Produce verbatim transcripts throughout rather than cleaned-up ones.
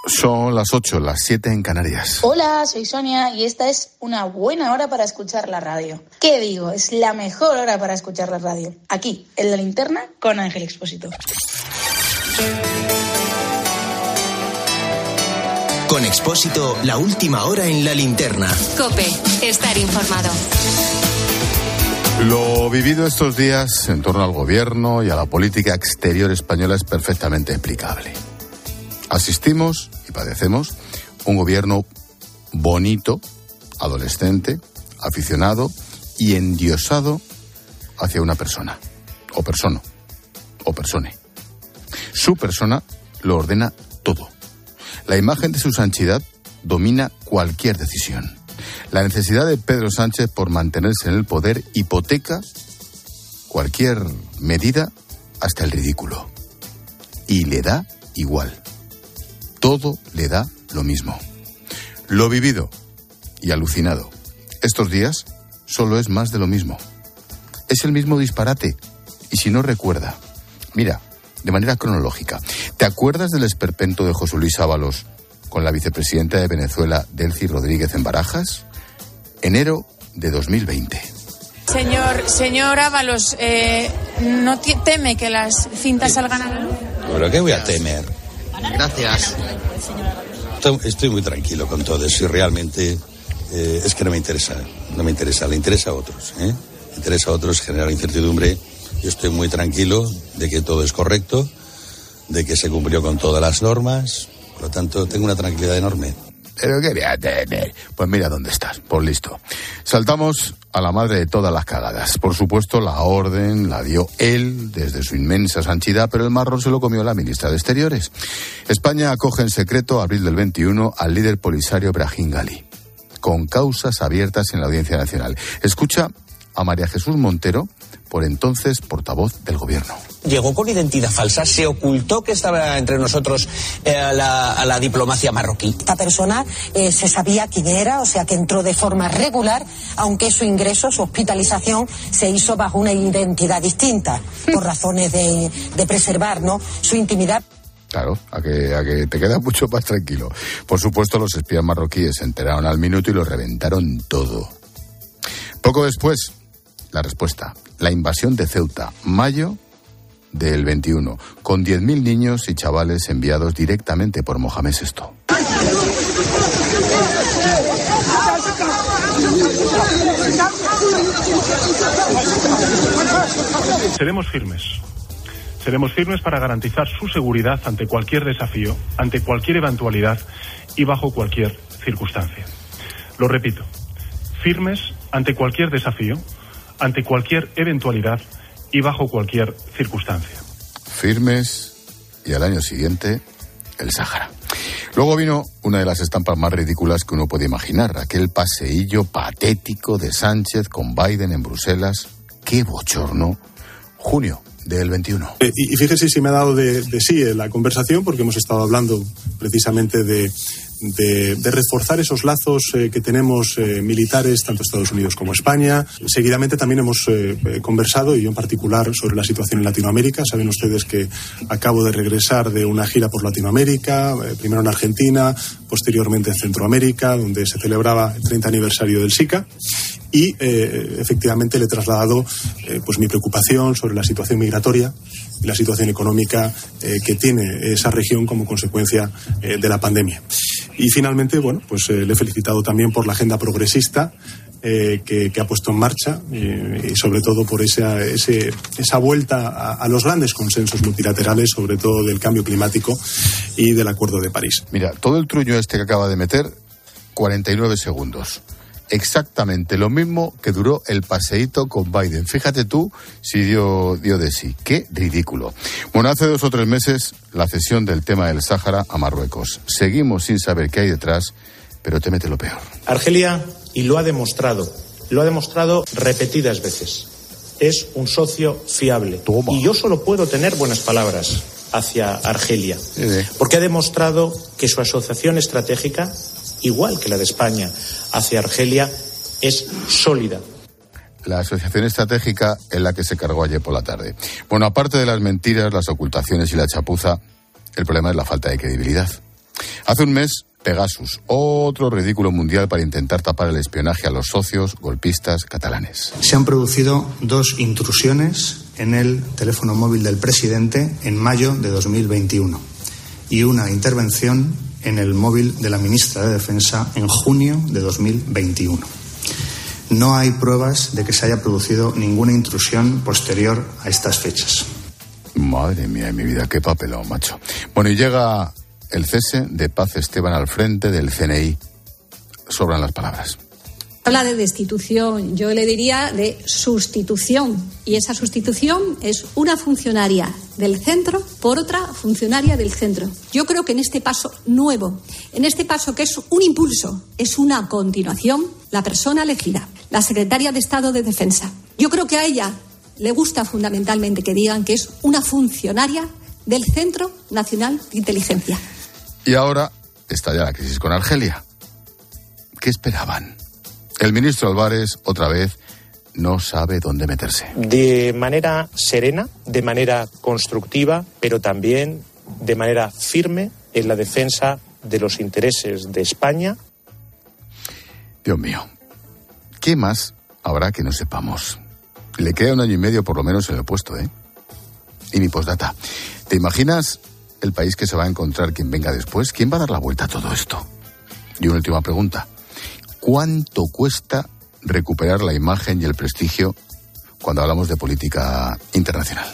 Son las ocho, las siete en Canarias. Hola, soy Sonia y esta es una buena hora para escuchar la radio. ¿Qué digo? Es la mejor hora para escuchar la radio. Aquí, en La Linterna, con Ángel Expósito. Con Expósito, la última hora en La Linterna. COPE, estar informado. Lo vivido estos días en torno al gobierno y a la política exterior española es perfectamente explicable. Asistimos y padecemos un gobierno bonito, adolescente, aficionado y endiosado hacia una persona, o persona, o persone. Su persona lo ordena todo. La imagen de su santidad domina cualquier decisión. La necesidad de Pedro Sánchez por mantenerse en el poder hipoteca cualquier medida hasta el ridículo. Y le da igual. Todo le da lo mismo. Lo vivido y alucinado estos días solo es más de lo mismo. Es el mismo disparate. Y si no recuerda, mira, de manera cronológica, ¿te acuerdas del esperpento de José Luis Ábalos con la vicepresidenta de Venezuela, Delcy Rodríguez, en Barajas? Enero de dos mil veinte. Señor, señor Ábalos, eh, ¿no teme que las cintas salgan a la luz? ¿Pero qué voy a temer? Gracias. Estoy, estoy muy tranquilo con todo eso y realmente eh, es que no me interesa, no me interesa, le interesa a otros, ¿eh? Le interesa a otros generar incertidumbre. Yo estoy muy tranquilo de que todo es correcto, de que se cumplió con todas las normas, por lo tanto tengo una tranquilidad enorme. Pero qué voy a temer. Pues mira dónde estás, por listo. Saltamos a la madre de todas las cagadas. Por supuesto, la orden la dio él desde su inmensa santidad, pero el marrón se lo comió la ministra de Exteriores. España acoge en secreto, abril del veintiuno, al líder polisario Brahim Ghali, con causas abiertas en la Audiencia Nacional. Escucha a María Jesús Montero, por entonces portavoz del gobierno. Llegó con identidad falsa, se ocultó que estaba entre nosotros eh, a, la, a la diplomacia marroquí. Esta persona eh, se sabía quién era, o sea que entró de forma regular, aunque su ingreso, su hospitalización, se hizo bajo una identidad distinta, por razones de, de preservar, ¿no?, su intimidad. Claro, a que, a que te quedas mucho más tranquilo. Por supuesto, los espías marroquíes se enteraron al minuto y lo reventaron todo. Poco después, la respuesta, la invasión de Ceuta, mayo del veintiuno, con diez mil niños y chavales enviados directamente por Mohamed sexto. Seremos firmes. Seremos firmes para garantizar su seguridad ante cualquier desafío, ante cualquier eventualidad y bajo cualquier circunstancia. Lo repito, firmes ante cualquier desafío, ante cualquier eventualidad y bajo cualquier circunstancia. Firmes y al año siguiente, el Sáhara. Luego vino una de las estampas más ridículas que uno puede imaginar, aquel paseillo patético de Sánchez con Biden en Bruselas. ¡Qué bochorno! Junio del veintiuno. Eh, y, y fíjese si me ha dado de, de sí en la conversación, porque hemos estado hablando precisamente de, de, de reforzar esos lazos eh, que tenemos eh, militares, tanto Estados Unidos como España. Seguidamente también hemos eh, conversado, y yo en particular, sobre la situación en Latinoamérica. Saben ustedes que acabo de regresar de una gira por Latinoamérica, eh, primero en Argentina, posteriormente en Centroamérica, donde se celebraba el treinta aniversario del SICA. Y eh, efectivamente le he trasladado eh, pues mi preocupación sobre la situación migratoria y la situación económica eh, que tiene esa región como consecuencia eh, de la pandemia. Y finalmente, bueno, pues eh, le he felicitado también por la agenda progresista eh, que, que ha puesto en marcha eh, y sobre todo por esa, ese, esa vuelta a, a los grandes consensos multilaterales, sobre todo del cambio climático y del Acuerdo de París. Mira, todo el truño este que acaba de meter, cuarenta y nueve segundos. Exactamente lo mismo que duró el paseíto con Biden. Fíjate tú si dio, dio de sí. ¡Qué ridículo! Bueno, hace dos o tres meses la cesión del tema del Sáhara a Marruecos. Seguimos sin saber qué hay detrás, pero temete lo peor. Argelia, y lo ha demostrado, lo ha demostrado repetidas veces, es un socio fiable. Toma. Y yo solo puedo tener buenas palabras hacia Argelia, sí, sí. porque ha demostrado que su asociación estratégica, igual que la de España hacia Argelia, es sólida. La asociación estratégica en la que se cargó ayer por la tarde. Bueno, aparte de las mentiras, las ocultaciones y la chapuza, el problema es la falta de credibilidad. Hace un mes, Pegasus, otro ridículo mundial para intentar tapar el espionaje a los socios golpistas catalanes. Se han producido dos intrusiones en el teléfono móvil del presidente en mayo de dos mil veintiuno y una intervención en el móvil de la ministra de Defensa en junio de dos mil veintiuno. No hay pruebas de que se haya producido ninguna intrusión posterior a estas fechas. Madre mía de mi vida, qué papelón, macho. Bueno, y llega el cese de Paz Esteban al frente del C N I. Sobran las palabras. Habla de destitución, yo le diría de sustitución. Y esa sustitución es una funcionaria del centro por otra funcionaria del centro. Yo creo que en este paso nuevo, en este paso que es un impulso, es una continuación, la persona elegida, la secretaria de Estado de Defensa. Yo creo que a ella le gusta fundamentalmente que digan que es una funcionaria del Centro Nacional de Inteligencia. Y ahora está ya la crisis con Argelia. ¿Qué esperaban? El ministro Álvarez, otra vez, no sabe dónde meterse. De manera serena, de manera constructiva, pero también de manera firme en la defensa de los intereses de España. Dios mío, ¿qué más habrá que no sepamos? Le queda un año y medio por lo menos en el puesto, ¿eh? Y mi postdata. ¿Te imaginas el país que se va a encontrar quien venga después? ¿Quién va a dar la vuelta a todo esto? Y una última pregunta. ¿Cuánto cuesta recuperar la imagen y el prestigio cuando hablamos de política internacional?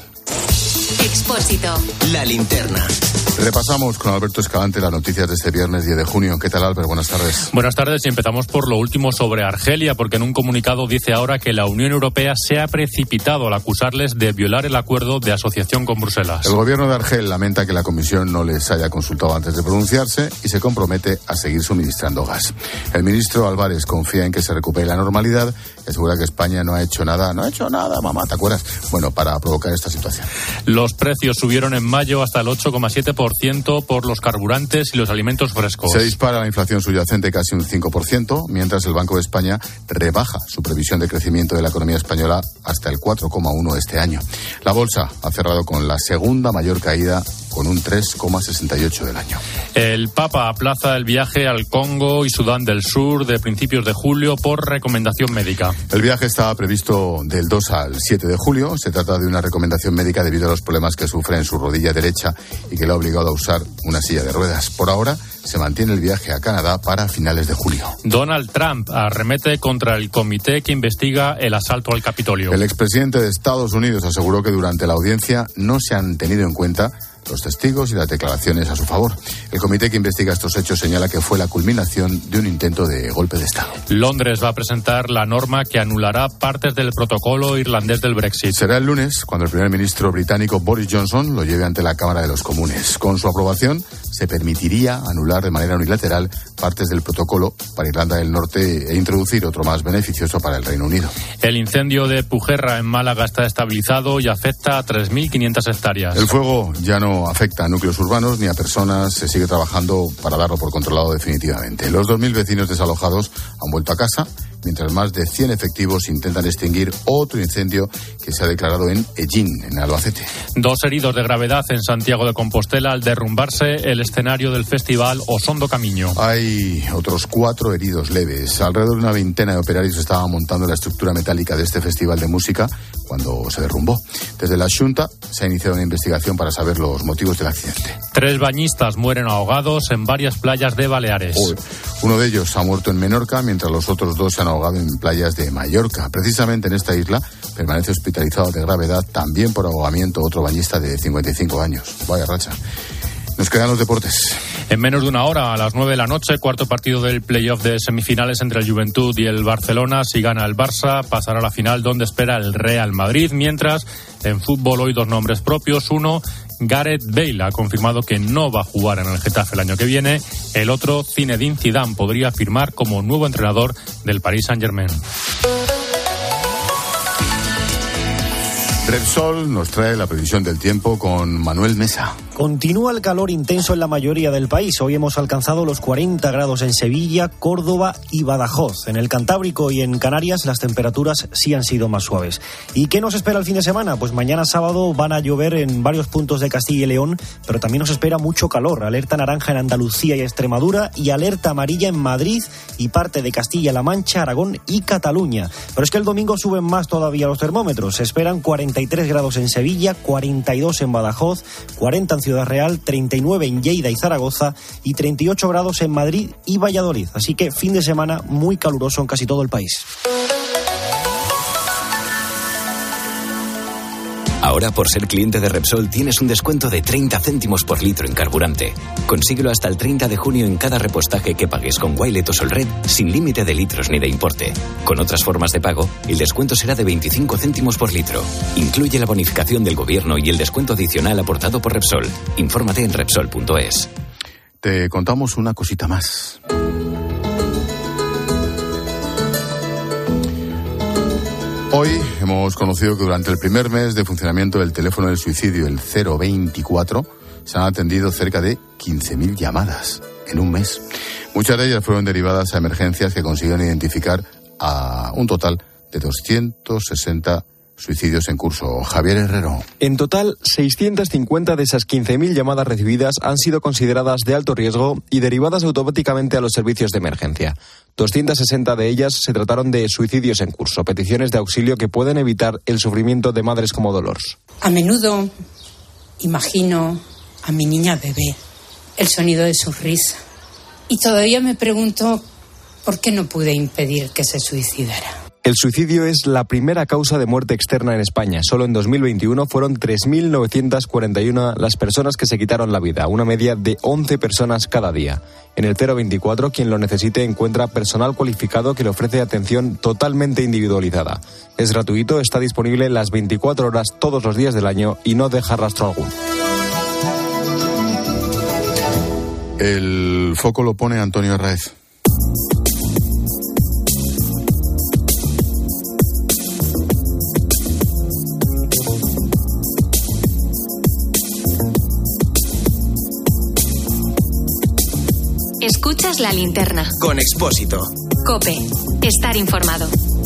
Expósito. La linterna. Repasamos con Alberto Escalante las noticias de este viernes diez de junio. ¿Qué tal, Albert? Buenas tardes. Buenas tardes y empezamos por lo último sobre Argelia, porque en un comunicado dice ahora que la Unión Europea se ha precipitado al acusarles de violar el acuerdo de asociación con Bruselas. El gobierno de Argel lamenta que la Comisión no les haya consultado antes de pronunciarse y se compromete a seguir suministrando gas. El ministro Álvarez confía en que se recupere la normalidad y asegura que España no ha hecho nada, no ha hecho nada, mamá, ¿te acuerdas? Bueno, para provocar esta situación. Los precios subieron en mayo hasta el ocho coma siete por ciento por los carburantes y los alimentos frescos. Se dispara la inflación subyacente casi un cinco por ciento, mientras el Banco de España rebaja su previsión de crecimiento de la economía española hasta el cuatro coma uno este año. La bolsa ha cerrado con la segunda mayor caída, con un tres coma sesenta y ocho del año. El Papa aplaza el viaje al Congo y Sudán del Sur de principios de julio por recomendación médica. El viaje estaba previsto del dos al siete de julio. Se trata de una recomendación médica debido a los problemas que sufre en su rodilla derecha y que le ha obligado a usar una silla de ruedas. Por ahora se mantiene el viaje a Canadá para finales de julio. Donald Trump arremete contra el comité que investiga el asalto al Capitolio. El expresidente de Estados Unidos aseguró que durante la audiencia no se han tenido en cuenta los testigos y las declaraciones a su favor. El comité que investiga estos hechos señala que fue la culminación de un intento de golpe de Estado. Londres va a presentar la norma que anulará partes del protocolo irlandés del Brexit. Será el lunes cuando el primer ministro británico Boris Johnson lo lleve ante la Cámara de los Comunes. Con su aprobación se permitiría anular de manera unilateral partes del protocolo para Irlanda del Norte e introducir otro más beneficioso para el Reino Unido. El incendio de Pujerra en Málaga está estabilizado y afecta a tres mil quinientas hectáreas. El fuego ya no afecta a núcleos urbanos ni a personas, se sigue trabajando para darlo por controlado definitivamente. Los dos mil vecinos desalojados han vuelto a casa, mientras más de cien efectivos intentan extinguir otro incendio que se ha declarado en Ellín, en Albacete. Dos heridos de gravedad en Santiago de Compostela al derrumbarse el escenario del festival Osondo Camiño. Hay otros cuatro heridos leves. Alrededor de una veintena de operarios estaban montando la estructura metálica de este festival de música cuando se derrumbó. Desde la Xunta se ha iniciado una investigación para saber los motivos del accidente. Tres bañistas mueren ahogados en varias playas de Baleares. Uy, uno de ellos ha muerto en Menorca, mientras los otros dos se han ahogado en playas de Mallorca. Precisamente en esta isla permanece hospitalizado de gravedad, también por ahogamiento, otro bañista de cincuenta y cinco años. Vaya racha. Nos quedan los deportes. En menos de una hora, a las nueve de la noche, cuarto partido del playoff de semifinales entre el Juventud y el Barcelona. Si gana el Barça, pasará a la final donde espera el Real Madrid. Mientras, en fútbol hoy dos nombres propios. Uno, Gareth Bale ha confirmado que no va a jugar en el Getafe el año que viene. El otro, Zinedine Zidane, podría firmar como nuevo entrenador del Paris Saint-Germain. Repsol nos trae la previsión del tiempo con Manuel Mesa. Continúa el calor intenso en la mayoría del país. Hoy hemos alcanzado los cuarenta grados en Sevilla, Córdoba y Badajoz. En el Cantábrico y en Canarias las temperaturas sí han sido más suaves. ¿Y qué nos espera el fin de semana? Pues mañana sábado van a llover en varios puntos de Castilla y León, pero también nos espera mucho calor. Alerta naranja en Andalucía y Extremadura y alerta amarilla en Madrid y parte de Castilla-La Mancha, Aragón y Cataluña. Pero es que el domingo suben más todavía los termómetros. Se esperan cuarenta y tres grados en Sevilla, cuarenta y dos en Badajoz, cuarenta en Ciudad Real, treinta y nueve en Lleida y Zaragoza y treinta y ocho grados en Madrid y Valladolid. Así que fin de semana muy caluroso en casi todo el país. Ahora, por ser cliente de Repsol, tienes un descuento de treinta céntimos por litro en carburante. Consíguelo hasta el treinta de junio en cada repostaje que pagues con Wilet o Solred, sin límite de litros ni de importe. Con otras formas de pago, el descuento será de veinticinco céntimos por litro. Incluye la bonificación del gobierno y el descuento adicional aportado por Repsol. Infórmate en Repsol punto es. Te contamos una cosita más. Hoy hemos conocido que durante el primer mes de funcionamiento del teléfono del suicidio, el cero veinticuatro, se han atendido cerca de quince mil llamadas en un mes. Muchas de ellas fueron derivadas a emergencias que consiguieron identificar a un total de doscientos sesenta suicidios en curso. Javier Herrero. En total, seiscientas cincuenta de esas quince mil llamadas recibidas han sido consideradas de alto riesgo y derivadas automáticamente a los servicios de emergencia. doscientas sesenta de ellas se trataron de suicidios en curso, peticiones de auxilio que pueden evitar el sufrimiento de madres como Dolores. A menudo imagino a mi niña bebé, el sonido de su risa. Y todavía me pregunto por qué no pude impedir que se suicidara. El suicidio es la primera causa de muerte externa en España. Solo en dos mil veintiuno fueron tres mil novecientas cuarenta y uno las personas que se quitaron la vida, una media de once personas cada día. En el cero veinticuatro, quien lo necesite encuentra personal cualificado que le ofrece atención totalmente individualizada. Es gratuito, está disponible las veinticuatro horas todos los días del año y no deja rastro alguno. El foco lo pone Antonio Arraez. Escuchas La Linterna. Con Expósito. COPE. Estar informado.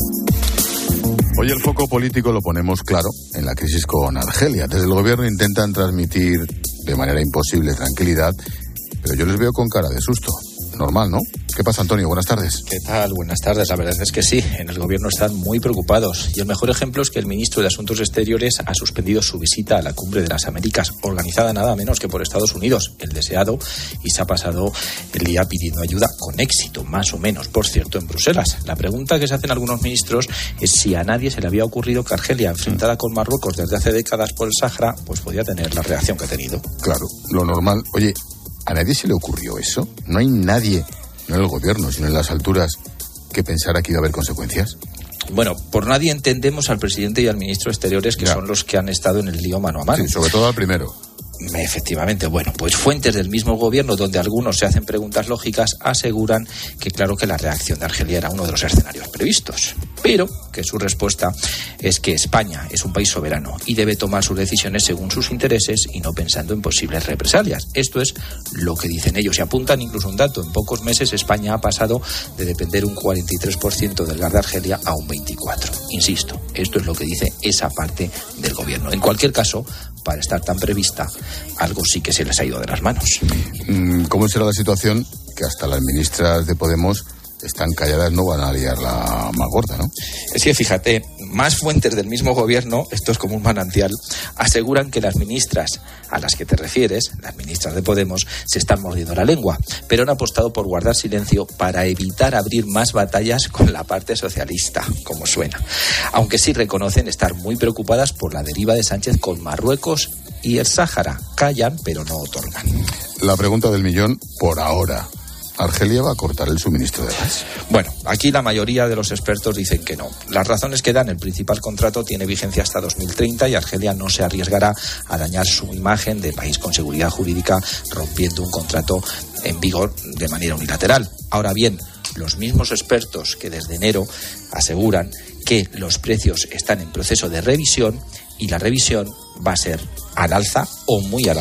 Hoy el foco político lo ponemos claro en la crisis con Argelia. Desde el gobierno intentan transmitir de manera imposible tranquilidad, pero yo les veo con cara de susto. Normal, ¿no? ¿Qué pasa, Antonio? Buenas tardes. ¿Qué tal? Buenas tardes. La verdad es que sí, en el gobierno están muy preocupados. Y el mejor ejemplo es que el ministro de Asuntos Exteriores ha suspendido su visita a la Cumbre de las Américas, organizada nada menos que por Estados Unidos, el deseado, y se ha pasado el día pidiendo ayuda con éxito, más o menos, por cierto, en Bruselas. La pregunta que se hacen algunos ministros es si a nadie se le había ocurrido que Argelia, enfrentada con Marruecos desde hace décadas por el Sáhara, pues podía tener la reacción que ha tenido. Claro, lo normal. Oye, ¿a nadie se le ocurrió eso? ¿No hay nadie, no en el gobierno, sino en las alturas, que pensara que iba a haber consecuencias? Bueno, por nadie entendemos al presidente y al ministro de Exteriores, que ya. son los que han estado en el lío mano a mano. Sí, sobre todo al primero. Efectivamente, bueno, pues fuentes del mismo gobierno, donde algunos se hacen preguntas lógicas, aseguran que claro que la reacción de Argelia era uno de los escenarios previstos, pero que su respuesta es que España es un país soberano y debe tomar sus decisiones según sus intereses y no pensando en posibles represalias. Esto es lo que dicen ellos y apuntan incluso un dato. En pocos meses España ha pasado de depender un cuarenta y tres por ciento del gas de Argelia a un veinticuatro por ciento. Insisto, esto es lo que dice esa parte del gobierno. En cualquier caso, para estar tan prevista, algo sí que se les ha ido de las manos. ¿Cómo será la situación que hasta las ministras de Podemos están calladas, no van a liar la más gorda, ¿no? Es que fíjate, más fuentes del mismo gobierno, esto es como un manantial, aseguran que las ministras a las que te refieres, las ministras de Podemos, se están mordiendo la lengua, pero han apostado por guardar silencio para evitar abrir más batallas con la parte socialista, como suena. Aunque sí reconocen estar muy preocupadas por la deriva de Sánchez con Marruecos y el Sáhara. Callan, pero no otorgan. La pregunta del millón, por ahora. ¿Argelia va a cortar el suministro de gas? Bueno, aquí la mayoría de los expertos dicen que no. Las razones que dan: el principal contrato tiene vigencia hasta dos mil treinta y Argelia no se arriesgará a dañar su imagen de país con seguridad jurídica rompiendo un contrato en vigor de manera unilateral. Ahora bien, los mismos expertos que desde enero aseguran que los precios están en proceso de revisión y la revisión va a ser al alza o muy al alza.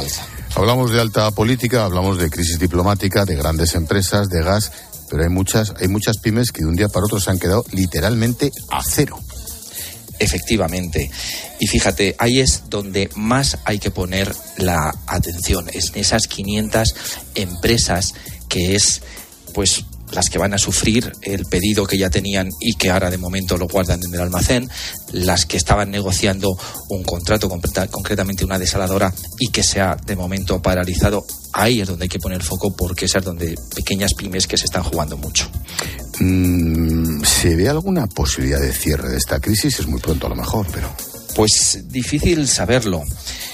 Hablamos de alta política, hablamos de crisis diplomática, de grandes empresas, de gas, pero hay muchas, hay muchas pymes que de un día para otro se han quedado literalmente a cero. Efectivamente. Y fíjate, ahí es donde más hay que poner la atención, es en esas quinientas empresas que es, pues, las que van a sufrir el pedido que ya tenían y que ahora de momento lo guardan en el almacén, las que estaban negociando un contrato, concretamente una desaladora, y que se ha de momento paralizado. Ahí es donde hay que poner el foco, porque es donde pequeñas pymes que se están jugando mucho. Mm, ¿Se ve alguna posibilidad de cierre de esta crisis? Es muy pronto a lo mejor, pero... Pues difícil saberlo.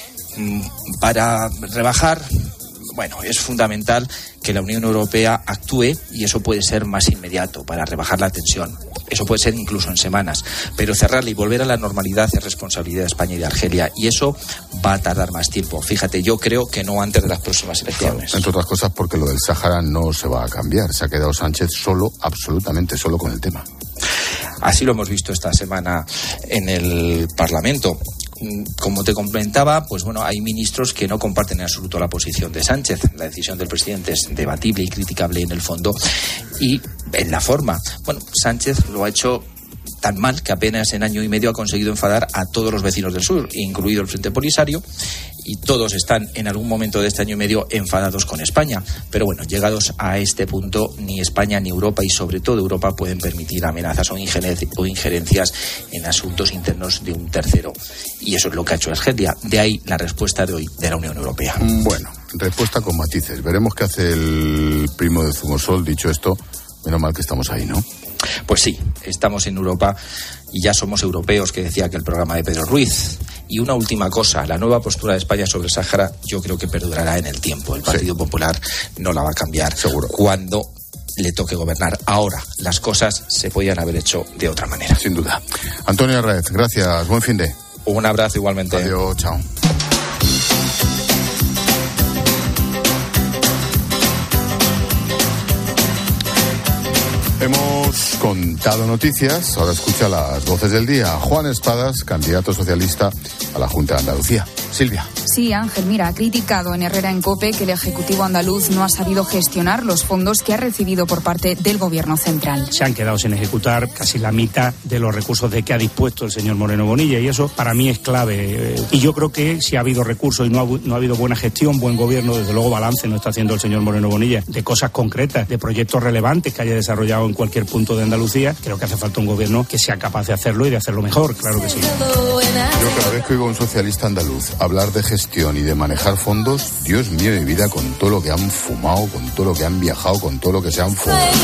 Para rebajar, bueno, es fundamental que la Unión Europea actúe, y eso puede ser más inmediato para rebajar la tensión. Eso puede ser incluso en semanas, pero cerrarla y volver a la normalidad es responsabilidad de España y de Argelia, y eso va a tardar más tiempo. Fíjate, yo creo que no antes de las próximas elecciones. Claro, entre otras cosas porque lo del Sáhara no se va a cambiar. Se ha quedado Sánchez solo, absolutamente solo con el tema. Así lo hemos visto esta semana en el Parlamento. Como te comentaba, pues bueno, hay ministros que no comparten en absoluto la posición de Sánchez. La decisión del presidente es debatible y criticable en el fondo y en la forma. Bueno, Sánchez lo ha hecho tan mal que apenas en año y medio ha conseguido enfadar a todos los vecinos del sur, incluido el Frente Polisario, y todos están en algún momento de este año y medio enfadados con España. Pero bueno, llegados a este punto, ni España ni Europa, y sobre todo Europa, pueden permitir amenazas o injerencias en asuntos internos de un tercero. Y eso es lo que ha hecho Argelia. De ahí la respuesta de hoy de la Unión Europea. Bueno, respuesta con matices. Veremos qué hace el primo de Zumosol. Dicho esto, menos mal que estamos ahí, ¿no? Pues sí, estamos en Europa y ya somos europeos, que decía que el programa de Pedro Ruiz. Y una última cosa, la nueva postura de España sobre el Sáhara yo creo que perdurará en el tiempo. El Partido sí. Popular no la va a cambiar. Seguro. Cuando le toque gobernar. Ahora, las cosas se podían haber hecho de otra manera. Sin duda. Antonio Arraez, gracias. Buen fin de. Un abrazo igualmente. Adiós, chao. Hemos contado noticias, ahora escucha las voces del día. Juan Espadas, candidato socialista a la Junta de Andalucía. Silvia. Sí, Ángel, mira, ha criticado en Herrera en COPE que el Ejecutivo andaluz no ha sabido gestionar los fondos que ha recibido por parte del Gobierno central. Se han quedado sin ejecutar casi la mitad de los recursos de que ha dispuesto el señor Moreno Bonilla, y eso para mí es clave. Y yo creo que si ha habido recursos y no ha, no ha habido buena gestión, buen gobierno, desde luego balance no está haciendo el señor Moreno Bonilla de cosas concretas, de proyectos relevantes que haya desarrollado en cualquier punto de Andalucía. Creo que hace falta un gobierno que sea capaz de hacerlo y de hacerlo mejor, claro que sí. Yo cada vez que oigo a un socialista andaluz hablar de gestión y de manejar fondos, Dios mío de vida, con todo lo que han fumado, con todo lo que han viajado, con todo lo que se han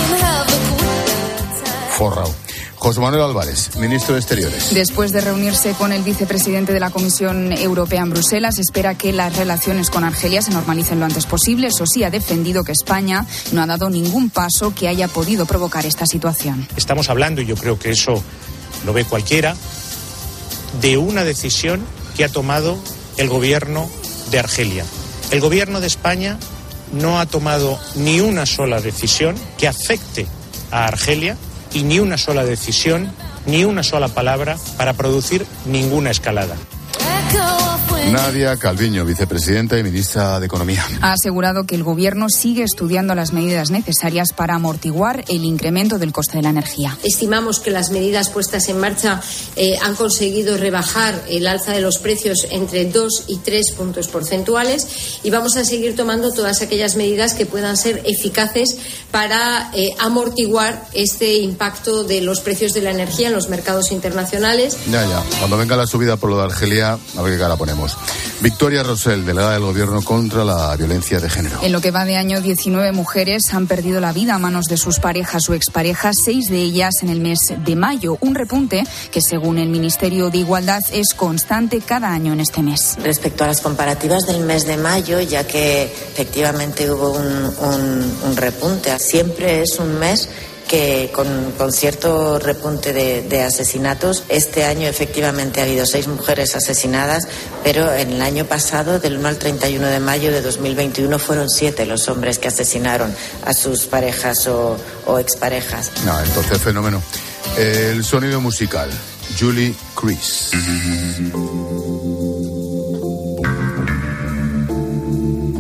forrado. José Manuel Álvarez, ministro de Exteriores. Después de reunirse con el vicepresidente de la Comisión Europea en Bruselas, espera que las relaciones con Argelia se normalicen lo antes posible. Eso sí, ha defendido que España no ha dado ningún paso que haya podido provocar esta situación. Estamos hablando, y yo creo que eso lo ve cualquiera, de una decisión que ha tomado el gobierno de Argelia. El gobierno de España no ha tomado ni una sola decisión que afecte a Argelia, y ni una sola decisión, ni una sola palabra para producir ninguna escalada. Nadia Calviño, vicepresidenta y ministra de Economía. Ha asegurado que el Gobierno sigue estudiando las medidas necesarias para amortiguar el incremento del coste de la energía. Estimamos que las medidas puestas en marcha eh, han conseguido rebajar el alza de los precios entre dos y tres puntos porcentuales, y vamos a seguir tomando todas aquellas medidas que puedan ser eficaces para eh, amortiguar este impacto de los precios de la energía en los mercados internacionales. Ya, ya. Cuando venga la subida por lo de Argelia, a ver qué cara ponemos. Victoria Rosell, delegada del Gobierno contra la violencia de género. En lo que va de año, diecinueve mujeres han perdido la vida a manos de sus parejas o exparejas, seis de ellas en el mes de mayo. Un repunte que, según el Ministerio de Igualdad, es constante cada año en este mes. Respecto a las comparativas del mes de mayo, ya que efectivamente hubo un, un, un repunte, siempre es un mes que con, con cierto repunte de, de asesinatos. Este año efectivamente ha habido seis mujeres asesinadas, pero en el año pasado, del uno al treinta y uno de mayo de dos mil veintiuno, fueron siete los hombres que asesinaron a sus parejas o, o exparejas. No, entonces fenómeno. El sonido musical, Julie Chris.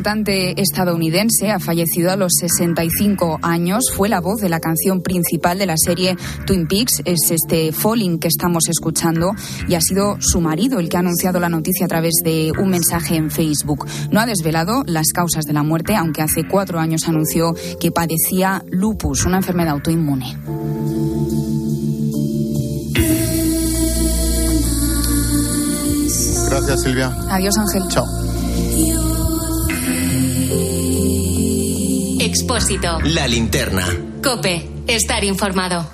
cantante estadounidense ha fallecido a los sesenta y cinco años. Fue la voz de la canción principal de la serie Twin Peaks. Es este Falling que estamos escuchando y ha sido su marido el que ha anunciado la noticia a través de un mensaje en Facebook. No ha desvelado las causas de la muerte, aunque hace cuatro años anunció que padecía lupus, una enfermedad autoinmune. Gracias, Silvia. Adiós, Ángel. Chao. Expósito. La linterna. COPE. Estar informado.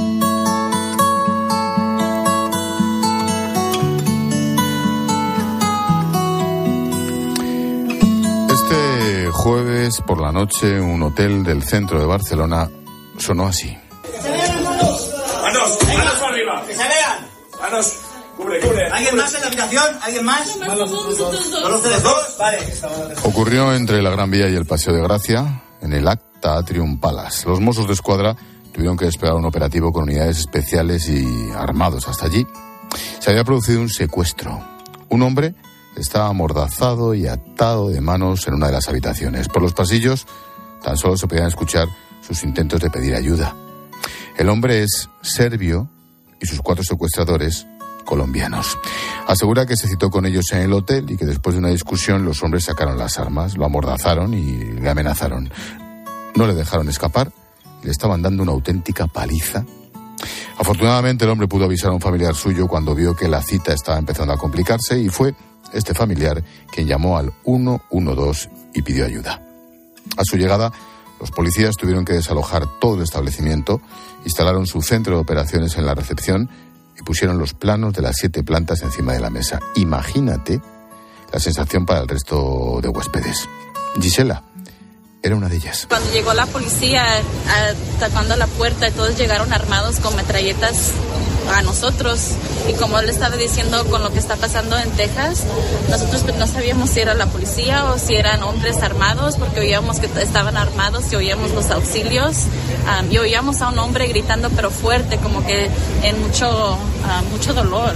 Este jueves por la noche, un hotel del centro de Barcelona sonó así. ¡Manos! ¡Manos! ¡Manos para arriba! ¡Que se vean! ¡Manos! Cubre, cubre. ¿Alguien más en la habitación? ¿Alguien más? ¿Solo ustedes dos? Vale. Ocurrió entre la Gran Vía y el Paseo de Gracia, en el Acta Atrium Palace. Los Mossos de Escuadra tuvieron que desplegar un operativo con unidades especiales y armados hasta allí. Se había producido un secuestro. Un hombre estaba amordazado y atado de manos en una de las habitaciones. Por los pasillos tan solo se podían escuchar sus intentos de pedir ayuda. El hombre es serbio y sus cuatro secuestradores colombianos. Asegura que se citó con ellos en el hotel y que después de una discusión los hombres sacaron las armas, lo amordazaron y le amenazaron. No le dejaron escapar y le estaban dando una auténtica paliza. Afortunadamente el hombre pudo avisar a un familiar suyo cuando vio que la cita estaba empezando a complicarse y fue este familiar quien llamó al uno uno dos y pidió ayuda. A su llegada, los policías tuvieron que desalojar todo el establecimiento, instalaron su centro de operaciones en la recepción y pusieron los planos de las siete plantas encima de la mesa. Imagínate la sensación para el resto de huéspedes. Gisela era una de ellas. Cuando llegó la policía tapando la puerta, todos llegaron armados con metralletas a nosotros. Y como él estaba diciendo con lo que está pasando en Texas, nosotros no sabíamos si era la policía o si eran hombres armados, porque oíamos que estaban armados y oíamos los auxilios. Um, y oíamos a un hombre gritando pero fuerte, como que en mucho, uh, mucho dolor.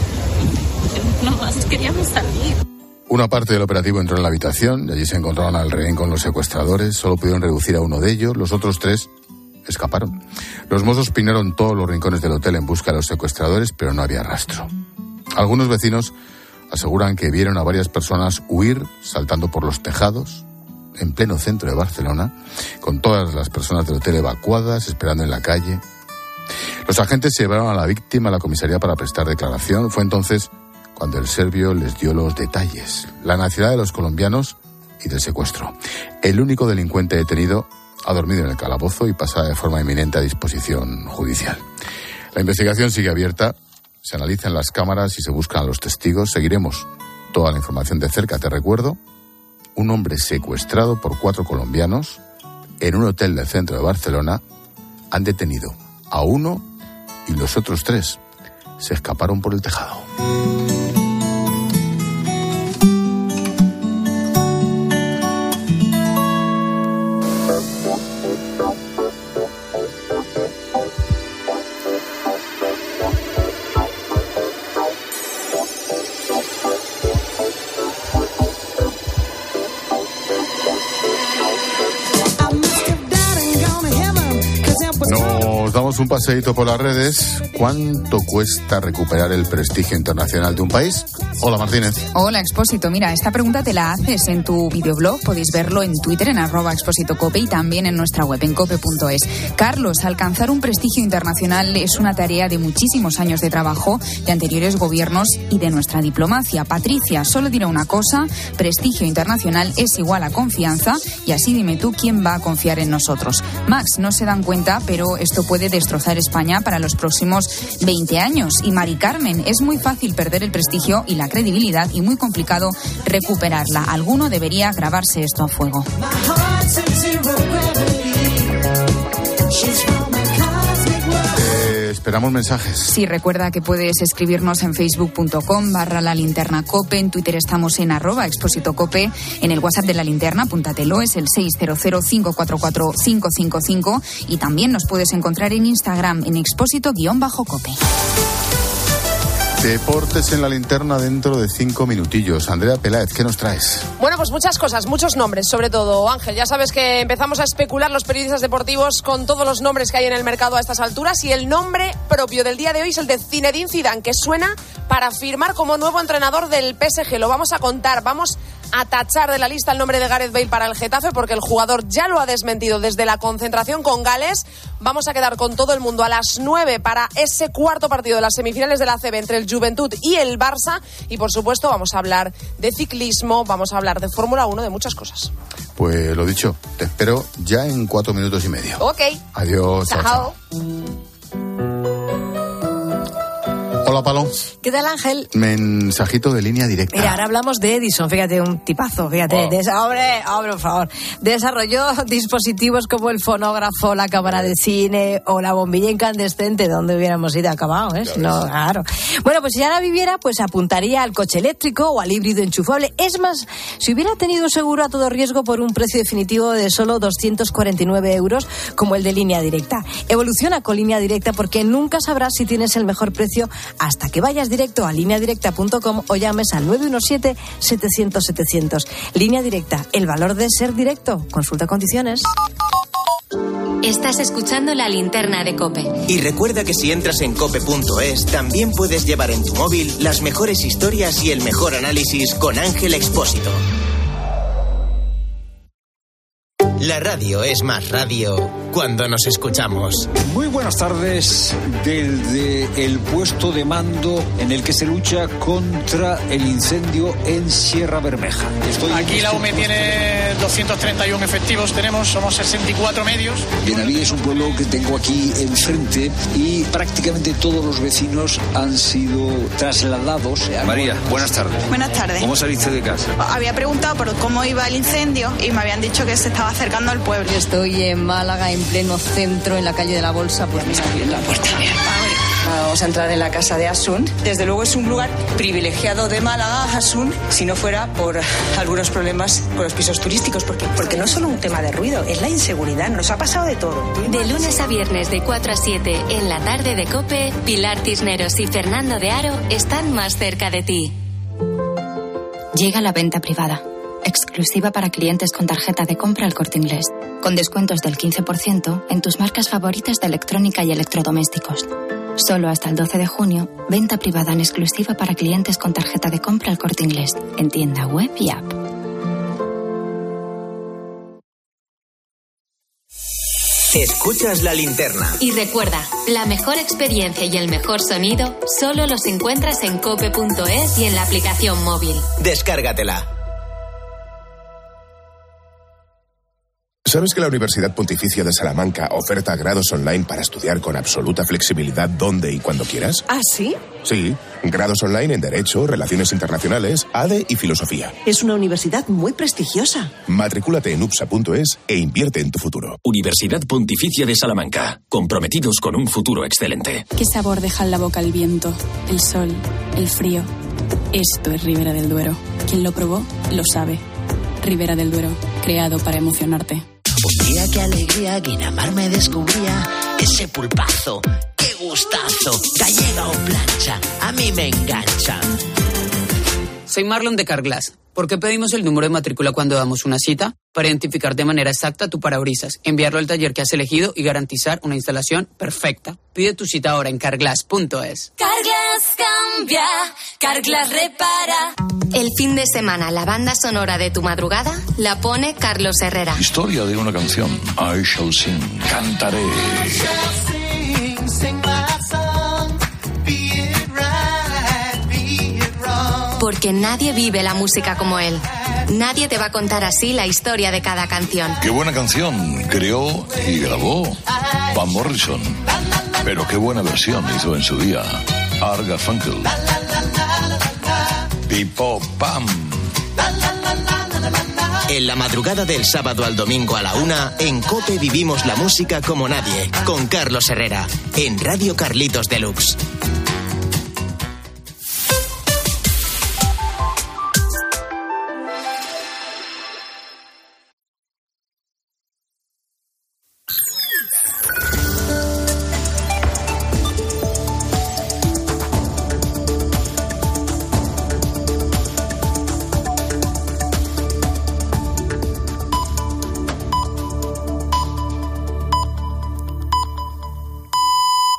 Nomás queríamos salir. Una parte del operativo entró en la habitación y allí se encontraron al rehén con los secuestradores. Solo pudieron reducir a uno de ellos. Los otros tres escaparon. Los mozos pinaron todos los rincones del hotel en busca de los secuestradores, pero no había rastro. Algunos vecinos aseguran que vieron a varias personas huir saltando por los tejados en pleno centro de Barcelona, con todas las personas del hotel evacuadas, esperando en la calle. Los agentes se llevaron a la víctima a la comisaría para prestar declaración. Fue entonces cuando el serbio les dio los detalles, la nacionalidad de los colombianos y del secuestro. El único delincuente detenido ha dormido en el calabozo y pasa de forma inminente a disposición judicial. La investigación sigue abierta, se analizan las cámaras y se buscan a los testigos. Seguiremos toda la información de cerca. Te recuerdo, un hombre secuestrado por cuatro colombianos en un hotel del centro de Barcelona. Han detenido a uno y los otros tres se escaparon por el tejado. Nos damos un paseíto por las redes. ¿Cuánto cuesta recuperar el prestigio internacional de un país? Hola, Martínez. Hola, Expósito. Mira, esta pregunta te la haces en tu videoblog. Podéis verlo en Twitter, en arroba Expósito Cope, y también en nuestra web, en cope punto es. Carlos, alcanzar un prestigio internacional es una tarea de muchísimos años de trabajo de anteriores gobiernos y de nuestra diplomacia. Patricia, solo diré una cosa: prestigio internacional es igual a confianza, y así dime tú quién va a confiar en nosotros. Max, no se dan cuenta, pero esto puede destrozar España para los próximos veinte años. Y Mari Carmen, es muy fácil perder el prestigio y la credibilidad y muy complicado recuperarla. Alguno debería grabarse esto a fuego. Eh, esperamos mensajes. Sí, recuerda que puedes escribirnos en facebook punto com barra la linterna cope, en Twitter estamos en arroba expósito cope, en el WhatsApp de la linterna, apúntatelo, es el seis cero cero cinco cuatro cuatro cinco cinco cinco, y también nos puedes encontrar en Instagram en expósito-cope. Deportes en la linterna dentro de cinco minutillos. Andrea Peláez, ¿qué nos traes? Bueno, pues muchas cosas, muchos nombres, sobre todo, Ángel. Ya sabes que empezamos a especular los periodistas deportivos con todos los nombres que hay en el mercado a estas alturas, y el nombre propio del día de hoy es el de Zinedine Zidane, que suena para firmar como nuevo entrenador del P S G. Lo vamos a contar, vamos a tachar de la lista el nombre de Gareth Bale para el Getafe, porque el jugador ya lo ha desmentido desde la concentración con Gales. Vamos a quedar con todo el mundo a las nueve para ese cuarto partido de las semifinales de la A C B entre el Juventud y el Barça, y por supuesto vamos a hablar de ciclismo, vamos a hablar de Fórmula uno, de muchas cosas. Pues lo dicho, te espero ya en cuatro minutos y medio. Ok. Adiós. Chao. Chao. Chao. Hola, Palo. ¿Qué tal, Ángel? Mensajito de línea directa. Mira, ahora hablamos de Edison, fíjate, un tipazo, fíjate. Oh. Des- hombre, hombre, por favor. Desarrolló dispositivos como el fonógrafo, la cámara de cine o la bombilla incandescente, donde hubiéramos ido acabado, ¿eh? No, claro. Bueno, pues si ahora viviera, pues apuntaría al coche eléctrico o al híbrido enchufable. Es más, si hubiera tenido seguro a todo riesgo por un precio definitivo de solo doscientos cuarenta y nueve euros, como el de línea directa. Evoluciona con línea directa, porque nunca sabrás si tienes el mejor precio hasta que vayas directo a línea directa punto com o llames al nueve uno siete, setecientos, setecientos. Línea Directa, el valor de ser directo. Consulta condiciones. Estás escuchando La Linterna de COPE. Y recuerda que si entras en cope punto es, también puedes llevar en tu móvil las mejores historias y el mejor análisis con Ángel Expósito. La radio es más radio cuando nos escuchamos. Muy buenas tardes desde el puesto de mando en el que se lucha contra el incendio en Sierra Bermeja. Estoy Aquí la U M E tiene doscientos treinta y uno efectivos, tenemos, somos sesenta y cuatro medios. Benaví es un pueblo que tengo aquí enfrente y prácticamente todos los vecinos han sido trasladados. María, buenas tardes. Buenas tardes. ¿Cómo saliste de casa? Había preguntado por cómo iba el incendio y me habían dicho que se estaba acercando al pueblo. Estoy en Málaga, en pleno centro, en la calle de la Bolsa. Pues me abrir la puerta. Vamos a entrar en la casa de Asun. Desde luego es un lugar privilegiado de Málaga, Asun, si no fuera por algunos problemas con los pisos turísticos. Porque, porque no es solo un tema de ruido, es la inseguridad. Nos ha pasado de todo. De lunes a viernes de cuatro a siete en la tarde de COPE, Pilar Cisneros y Fernando de Aro están más cerca de ti. Llega la venta privada, exclusiva para clientes con tarjeta de compra El Corte Inglés, con descuentos del quince por ciento en tus marcas favoritas de electrónica y electrodomésticos. Solo hasta el doce de junio, venta privada en exclusiva para clientes con tarjeta de compra El Corte Inglés, en tienda web y app. Escuchas La Linterna. Y recuerda, la mejor experiencia y el mejor sonido solo los encuentras en cope punto es y en la aplicación móvil. Descárgatela. ¿Sabes que la Universidad Pontificia de Salamanca oferta grados online para estudiar con absoluta flexibilidad donde y cuando quieras? ¿Ah, sí? Sí, grados online en Derecho, Relaciones Internacionales, A D E y Filosofía. Es una universidad muy prestigiosa. Matricúlate en upsa punto es e invierte en tu futuro. Universidad Pontificia de Salamanca, comprometidos con un futuro excelente. ¿Qué sabor deja en la boca el viento, el sol, el frío? Esto es Ribera del Duero. Quien lo probó, lo sabe. Ribera del Duero, creado para emocionarte. Un día qué alegría, Guinamar me descubría ese pulpazo, qué gustazo, gallega o plancha, a mí me engancha. Soy Marlon de Carglass. ¿Por qué pedimos el número de matrícula cuando damos una cita? Para identificar de manera exacta tu parabrisas, enviarlo al taller que has elegido y garantizar una instalación perfecta. Pide tu cita ahora en carglass punto es. Carglass cambia, Carglass repara. El fin de semana, la banda sonora de tu madrugada la pone Carlos Herrera. Historia de una canción. I shall sing. Cantaré. Porque nadie vive la música como él. Nadie te va a contar así la historia de cada canción. Qué buena canción creó y grabó Van Morrison. Pero qué buena versión hizo en su día Art Garfunkel. Pipo Pam. En la madrugada del sábado al domingo a la una, en COPE vivimos la música como nadie, con Carlos Herrera, en Radio Carlitos Deluxe.